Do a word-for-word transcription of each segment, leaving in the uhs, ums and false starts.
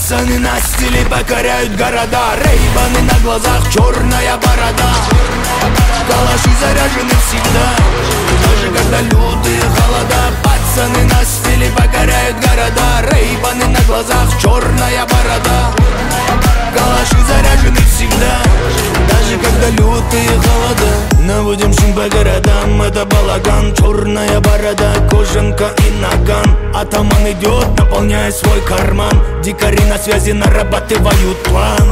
Пацаны на стиле покоряют города, рейбаны на глазах, черная борода. Калаши заряжены всегда, даже когда лютые холода. Пацаны на стиле покоряют города, рейбаны на глазах, черная борода. Калаши заряжены всегда, даже когда лютые холода. Наводим шум по городам, это балаган, черная борода, кожанка и наган. Атаман идет, наполняя свой карман. Дикари на связи нарабатывают план.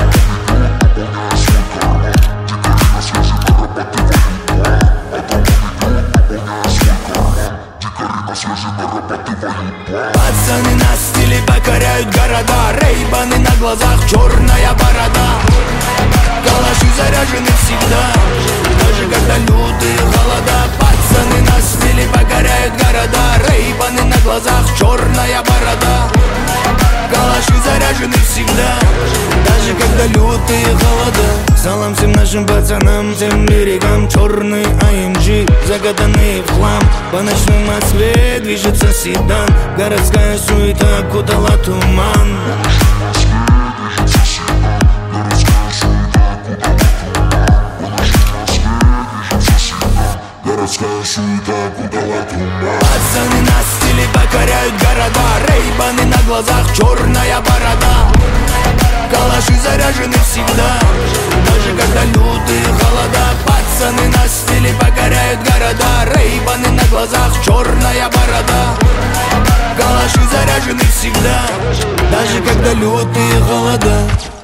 Пацаны на стиле покоряют города, рейбаны на глазах, черная борода. Калаши заряжены всегда, даже когда лютые холода. Пацаны на стиле покоряют города, рейбаны на глазах, черная борода. Калаши заряжены всегда, даже когда лютые холода. Салам всем нашим пацанам, всем берегам, черный а эм джи, закатанный в хлам. По ночной Москве движется седан, городская суета окутала туман. Пацаны на стиле покоряют города, рейбаны на глазах, черная борода. Калаши заряжены всегда, даже когда лютые холода. Пацаны на стиле покоряют города, рейбаны на глазах, черная борода. Калаши заряжены всегда, даже когда лютые холода.